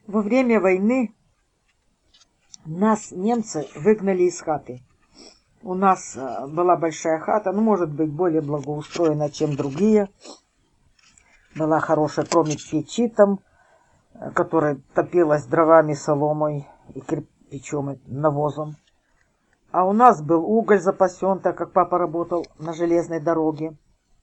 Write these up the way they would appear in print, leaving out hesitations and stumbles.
Во время войны нас немцы выгнали из хаты. У нас была большая хата, ну, может быть, более благоустроена, чем другие. Была хорошая, кроме печи там, которая топилась дровами, соломой и кирпичом, и навозом. А у нас был уголь запасен, так как папа работал на железной дороге.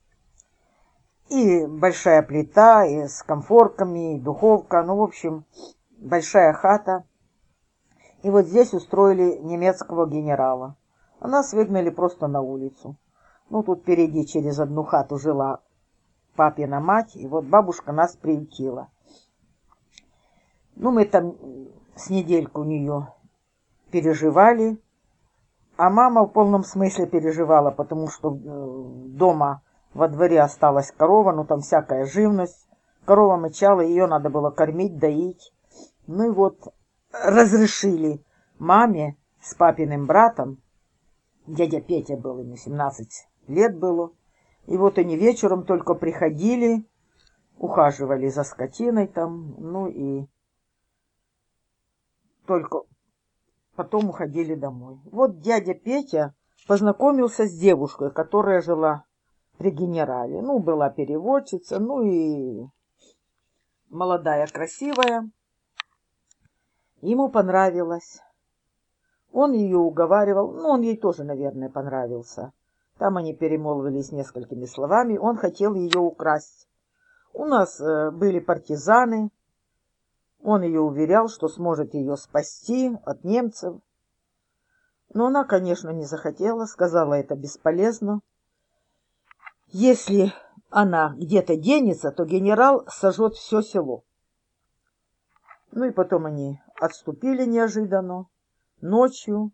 И большая плита, и с комфорками, и духовка. Ну, в общем, большая хата. И вот здесь устроили немецкого генерала. А нас выгнали просто на улицу. Ну, тут впереди через одну хату жила папина мать, и вот бабушка нас приютила. Ну, мы там с недельку у нее переживали, а мама в полном смысле переживала, потому что дома во дворе осталась корова, ну, там всякая живность. Корова мычала, ее надо было кормить, доить. Ну, и вот разрешили маме с папиным братом, дядя Петя был, ему 17 лет было, и вот они вечером только приходили, ухаживали за скотиной там, ну и только потом уходили домой. Вот дядя Петя познакомился с девушкой, которая жила при генерале. Ну, была переводчица, ну и молодая, красивая. Ему понравилось. Он ее уговаривал, ну, он ей тоже, наверное, понравился. Там они перемолвились несколькими словами, он хотел ее украсть. У нас были партизаны, он ее уверял, что сможет ее спасти от немцев. Но она, конечно, не захотела, сказала, это бесполезно. Если она где-то денется, то генерал сожжет все село. Ну и потом они отступили неожиданно, ночью.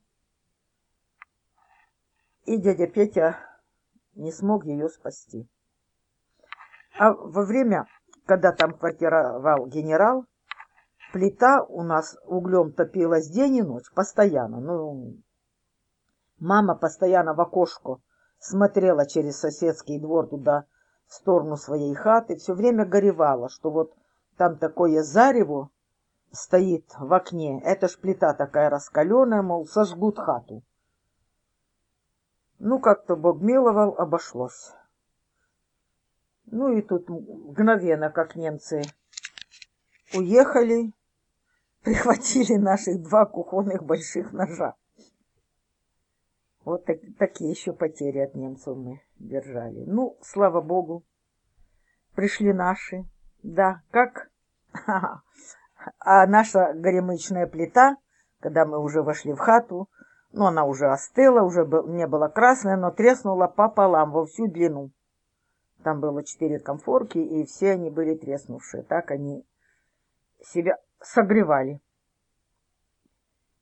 И дядя Петя не смог ее спасти. А во время, когда там квартировал генерал, плита у нас углем топилась день и ночь, постоянно. Ну, мама постоянно в окошко смотрела через соседский двор туда, в сторону своей хаты, все время горевала, что вот там такое зарево стоит в окне, это ж плита такая раскаленная, мол, сожгут хату. Ну, как-то Бог миловал, обошлось. Ну и тут мгновенно, как немцы уехали, прихватили наших 2 кухонных больших ножа. Вот такие еще потери от немцев мы держали. Ну, слава богу, пришли наши. Да, как? А наша горемычная плита, когда мы уже вошли в хату, ну, она уже остыла, уже не была красная, но треснула пополам во всю длину. Там было 4 комфорки, и все они были треснувшие. Так они себя согревали.